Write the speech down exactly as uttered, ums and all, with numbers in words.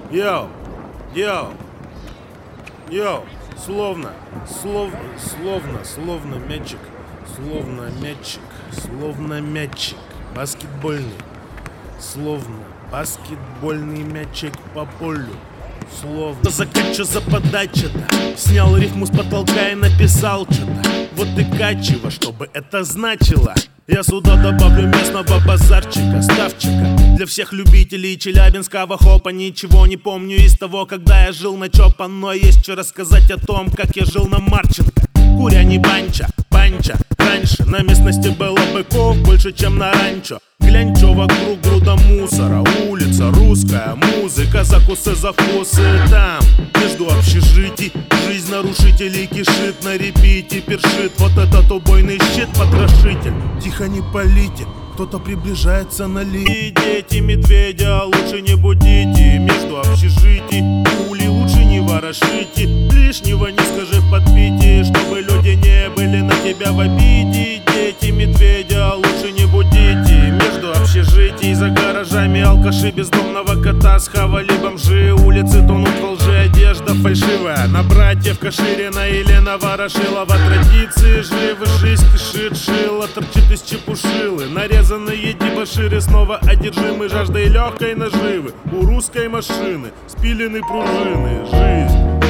Йоу, йоу, йоу, словно, слов, словно, словно мячик, словно мячик, словно мячик, баскетбольный, словно баскетбольный мячик по полю. Словно закачу за подача-то. Снял рифму с потолка и написал что-то. Вот и качево, что бы это значило. Я сюда добавлю местного базарчика, ставчика для всех любителей челябинского хопа. Ничего не помню из того, когда я жил на Чопа, но есть что рассказать о том, как я жил на Марченко. Куря не банча, банча. Раньше на местности было быков больше, чем на ранчо. Глянь, чё вокруг груда мусора. Улица, русская музыка, закусы, завкусы. Там, между общежитий, жизнь нарушителей кишит на репите, першит. Вот этот убойный щит, потрошитель. Тихо, не полите, кто-то приближается на ли. Дети медведя, лучше не будите. Между общежитий, пули лучше не ворошите. Лишнего не скажи в подпитии, чтобы люди не были на тебя в обиде. Дети медведя, лучше не будите. Между общежитий, за гаражами алкаши бездомного кота схавали бомжи. Улицы тонут во лжи, одежда фальшивая. На братьев Каширина или на Ворошилова традиции живы. Жизнь кишит, шило торчит из чепушилы. Нарезанные дебоширы снова одержимы жаждой легкой наживы. У русской машины спилены пружины. Жизнь